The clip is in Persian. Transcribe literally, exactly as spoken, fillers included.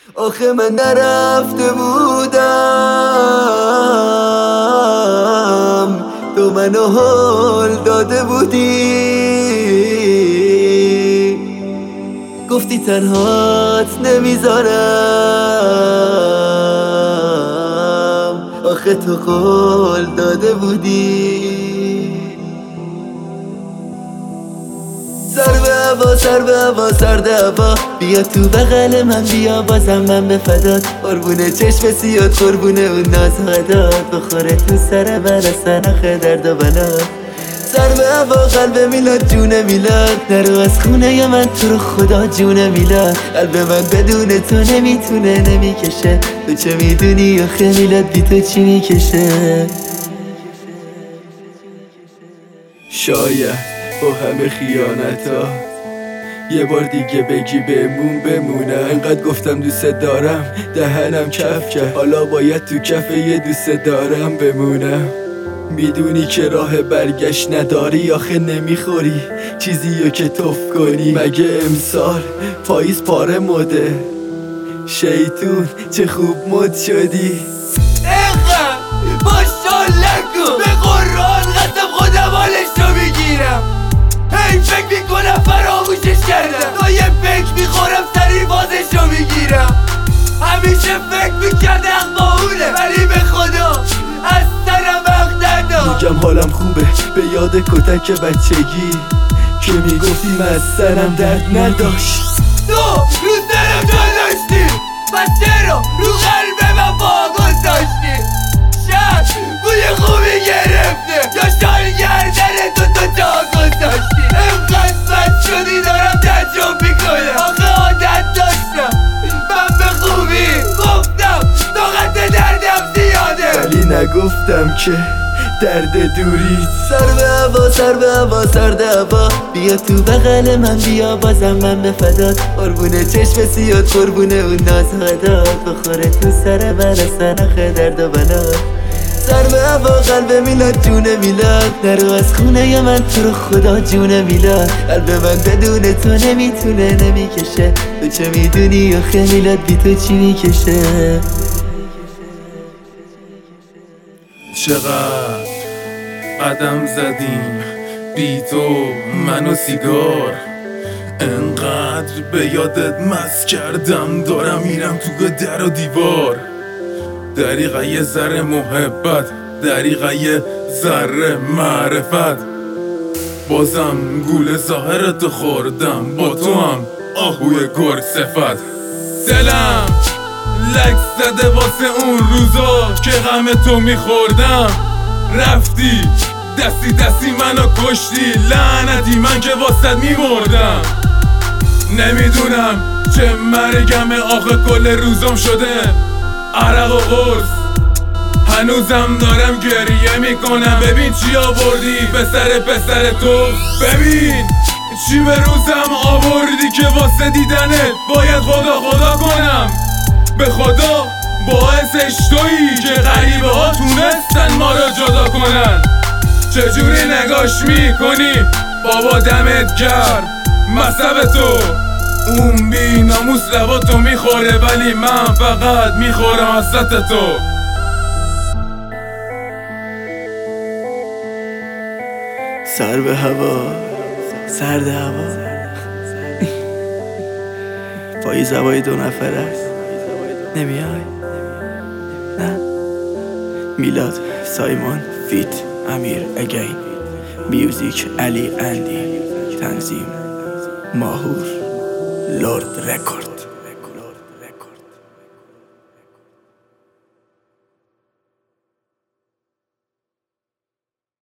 آخه من نرفته بودم، تو منو حال داده بودی، گفتی تنهات نمیذارم، آخه تو قول داده بودی. سر به هوا سر به هوا سرد هوا، بیا تو بغل من، بیا بازم من به فدات، قربونه چشم سیاد، قربونه اون ناز غدات، بخوره تو سر برسن آخه درد و بلات. سر به هوا قلب میلاد جون میلاد، نرو از خونه یا من تو رو خدا جون میلاد، قلب من بدون تو نمیتونه نمیکشه، تو چه میدونی آخه میلاد بی تو چی میکشه. شاید با همه خیانتا یه بار دیگه بگی بمون بمونه، انقدر گفتم دوست دارم دهنم کف کرد، حالا باید تو کف یه دوست دارم بمونم. میدونی که راه برگشت نداری، آخه نمیخوری چیزیو که توف کنی، مگه امسال پاییز پاره مده، شیطون چه خوب مد شدی. اینقدر ماشالله کن به قرآن، قسم خودم حالش رو میگیرم، هی فکر میکنم فراموشش کردم، تا یه فکر میخورم سریع بازش رو میگیرم، همیشه فکر میکرد حق با اونه، ولی به خدا از سرم حق نداشت. میگم حالم خوبه به یاد کتک بچگی که میگفتیم از سرم درد نداشت. تو رو سرم جا داشتی، پس چرا رو قلب من با گذاشتی؟ شاید بوی خوبی گرفته یا شال گردن تو تو جا گذاشتی، اینقدر بد شدی دارم تعجب میکنم، آخه عادت داشتم من به خوبی گفتم طاقت دردم زیاده، ولی نگفتم که درد دوریت. سر به هوا سر به هوا سرد هوا، بیا تو بغل من، بیا بازم من به فدات، قربونه چشم سیاد، قربونه اون ناز غدات، بخوره تو سر برسن آخه درد و بلات. سر به هوا قلب میلاد جون میلاد، نرو از خونه یا من تو رو خدا جون میلاد، قلب من بدون تو نمیتونه نمیکشه، تو چه میدونی آخه میلاد بی تو چی میکشه. چقدر قدم زدیم بی تو من و سیگار، انقدر به یادت مست کردم دارم میرم تو در و دیوار، دریغه یه ذره محبت، دریغه یه ذره معرفت، بازم گول ظاهرتو خوردم، با تو هم آهوی گرگ صفت، دلم لک زده واسه اون روزا که غم تو میخوردم، رفتی دستی دستی منو کشتی، لعنتی من که واسه میمردم، نمیدونم چه مرگم آخه کل روزم شده عرق و قرص، هنوزم دارم گریه میکنم، ببین چی آوردی به سر پسر تو، ببین چی به روزم آوردی که واسه دیدنت باید خدا خدا کنم، به خدا باعثش تویی که غریبه ها تونستن ما رو جدا کنن، چجوری نگاش میکنی بابا دمت گرم مصب تو، اون بی ناموس لباتو میخوره ولی من فقط میخورم از سطح تو. سر به هوا سرد هوا، پاییز هوای دو نفر است، نمیای؟ نه. میلاد سایمون فیت امیر اگین، میوزیک علی اندی، تنظیم ماهور لورد رکورد.